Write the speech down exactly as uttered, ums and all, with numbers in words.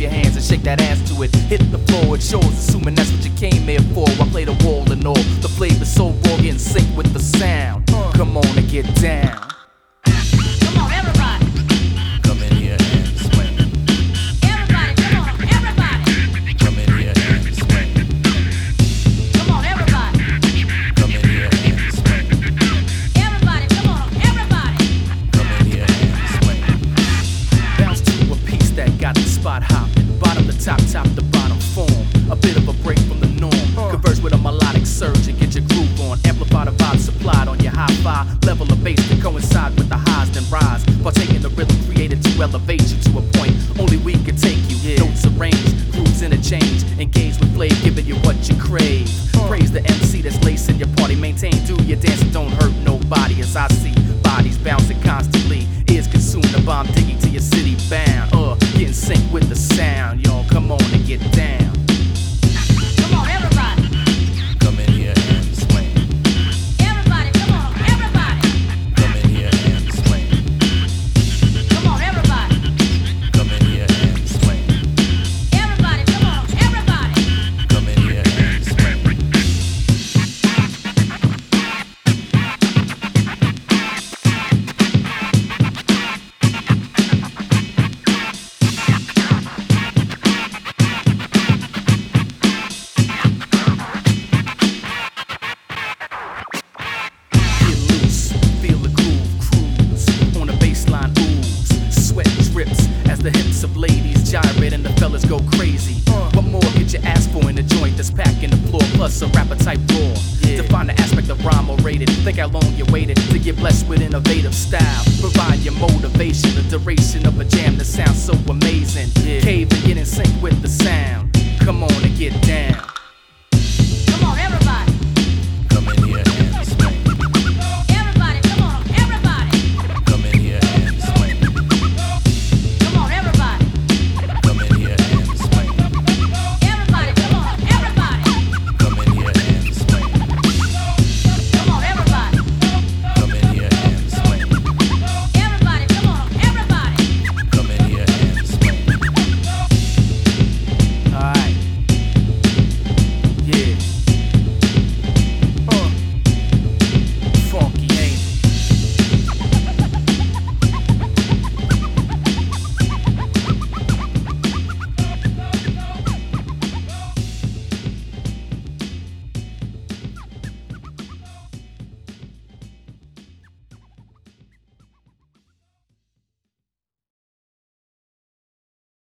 your hands and shake that ass to it. Hit the floor, it's yours, assuming that's what you came here for. I play the wall and all, the flavor's so raw, get in sync with the sound. Come on and get down. Come on, everybody. Come in here and swing. Everybody, come on, everybody. Come in here and swing. Come on, everybody. Come in here and swing. Everybody, come on, everybody. Come in here and swing. Bounce to a piece that got the spot hopping. Bottom to top, top to bottom form. A bit of a break from the norm. Converse with a melodic surge and get your groove on. Amplify the vibe supplied on your hi-fi. Level of bass to coincide with the highs then rise. Partaking the rhythm created to elevate you to a point only we can take you. Yeah. Notes arranged, grooves interchange. Engage with flavor, giving you what you crave. Praise the M C that's lacing your party. Maintain, do your dance and don't hurt nobody. As I see bodies bouncing constantly. Ears consumed the bomb digging to your city bound. Uh, get in sync with the sound. Y'all come on and get down. Come on, everybody. Come in here and swing. Everybody, come on, everybody. Come in here and swing. Come on, everybody. Come in here and swing. Everybody, come on, everybody. Come in here and swing. Get loose, feel the groove, cruise on the baseline, ooze. Sweat drips as the hips of ladies gyrate and the fellas go crazy. What more could you ask for in a joint that's packing the floor, plus a rapper type raw? Define the aspect of rhyme or rated. Think how long you waited to get blessed with innovative style. Provide your motivation, the duration of a jam that sounds so amazing. Cave and get in sync with the sound. Come on and get